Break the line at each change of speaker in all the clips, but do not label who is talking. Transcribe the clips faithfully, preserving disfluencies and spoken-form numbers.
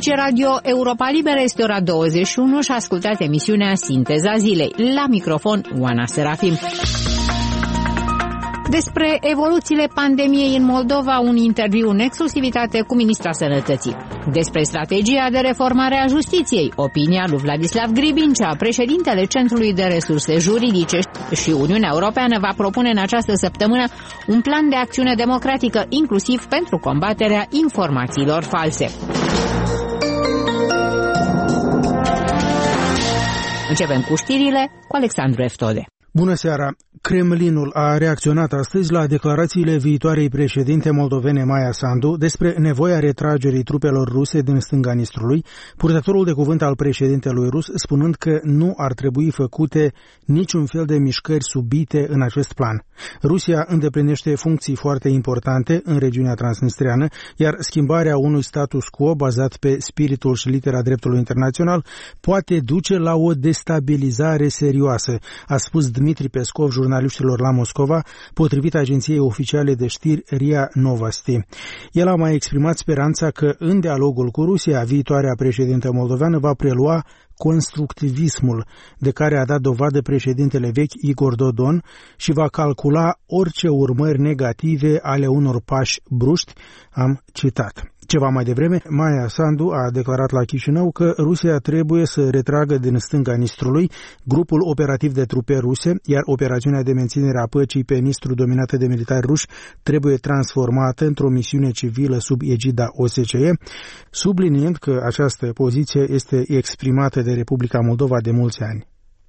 Aici Radio Europa Liberă, este ora douăzeci și unu și ascultați emisiunea Sinteza Zilei. La microfon, Oana Serafim. Despre evoluțiile pandemiei în Moldova, un interviu în exclusivitate cu Ministra Sănătății. Despre strategia de reformare a justiției, opinia lui Vladislav Gribincea, președintele Centrului de Resurse Juridice, și Uniunea Europeană va propune în această săptămână un plan de acțiune democratică, inclusiv pentru combaterea informațiilor false. Începem cu știrile cu Alexandru Eftode.
Bună seara! Kremlinul a reacționat astăzi la declarațiile viitoarei președinte moldovene Maia Sandu despre nevoia retragerii trupelor ruse din stânga Nistrului, purtătorul de cuvânt al președintelui rus spunând că nu ar trebui făcute niciun fel de mișcări subite în acest plan. Rusia îndeplinește funcții foarte importante în regiunea transnistreană, iar schimbarea unui status quo bazat pe spiritul și litera dreptului internațional poate duce la o destabilizare serioasă, a spus Dmitri Peskov jurnaliștilor la Moscova, potrivit agenției oficiale de știri R I A Novosti. El a mai exprimat speranța că în dialogul cu Rusia, viitoarea președintă moldoveană va prelua constructivismul de care a dat dovadă președintele vechi Igor Dodon și va calcula orice urmări negative ale unor pași bruști, am citat. Ceva mai devreme, Maia Sandu a declarat la Chișinău că Rusia trebuie să retragă din stânga Nistrului grupul operativ de trupe ruse, iar operațiunea de menținere a păcii pe Nistru dominată de militari ruși trebuie transformată într-o misiune civilă sub egida O S C E, subliniind că această poziție este exprimată de Republica Moldova de mulți ani.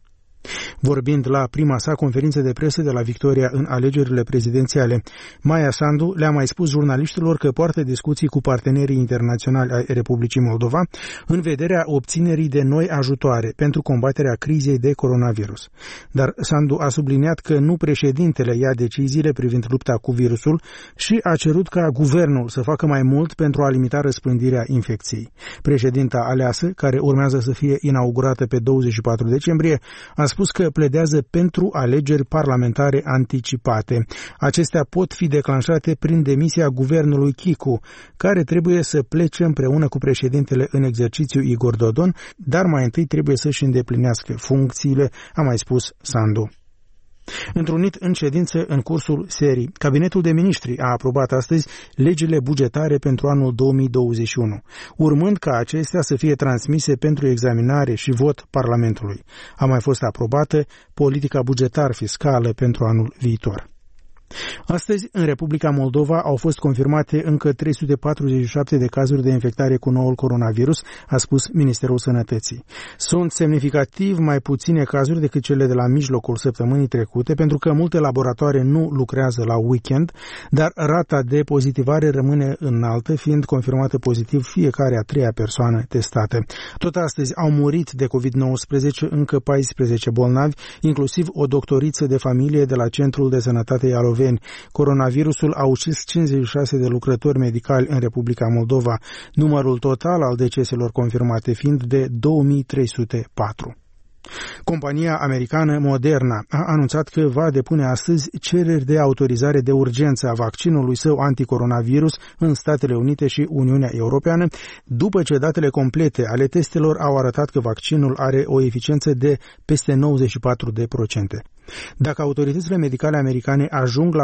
Vorbind la prima sa conferință de presă de la Victoria în alegerile prezidențiale, Maia Sandu le-a mai spus jurnaliștilor că poartă discuții cu partenerii internaționali ai Republicii Moldova în vederea obținerii de noi ajutoare pentru combaterea crizei de coronavirus. Dar Sandu a subliniat că nu președintele ia deciziile privind lupta cu virusul și a cerut ca guvernul să facă mai mult pentru a limita răspândirea infecției. Președinta aleasă, care urmează să fie inaugurată pe douăzeci și patru decembrie, a spus că pledează pentru alegeri parlamentare anticipate. Acestea pot fi declanșate prin demisia guvernului Chicu, care trebuie să plece împreună cu președintele în exercițiu Igor Dodon, dar mai întâi trebuie să-și îndeplinească funcțiile, a mai spus Sandu. Întrunit în ședință în cursul serii, Cabinetul de Ministri a aprobat astăzi legile bugetare pentru anul două mii douăzeci și unu, urmând ca acestea să fie transmise pentru examinare și vot Parlamentului. A mai fost aprobată politica bugetar-fiscală pentru anul viitor. Astăzi, în Republica Moldova, au fost confirmate încă trei sute patruzeci și șapte de cazuri de infectare cu noul coronavirus, a spus Ministerul Sănătății. Sunt semnificativ mai puține cazuri decât cele de la mijlocul săptămânii trecute, pentru că multe laboratoare nu lucrează la weekend, dar rata de pozitivare rămâne înaltă, fiind confirmată pozitiv fiecare a treia persoană testată. Tot astăzi au murit de covid nouăsprezece încă paisprezece bolnavi, inclusiv o doctoriță de familie de la Centrul de Sănătate Ialoveni. Coronavirusul a ucis cincizeci și șase de lucrători medicali în Republica Moldova, numărul total al deceselor confirmate fiind de două mii trei sute patru. Compania americană Moderna a anunțat că va depune astăzi cereri de autorizare de urgență a vaccinului său anticoronavirus în Statele Unite și Uniunea Europeană, după ce datele complete ale testelor au arătat că vaccinul are o eficiență de peste nouăzeci și patru la sută. Dacă autoritățile medicale americane ajung la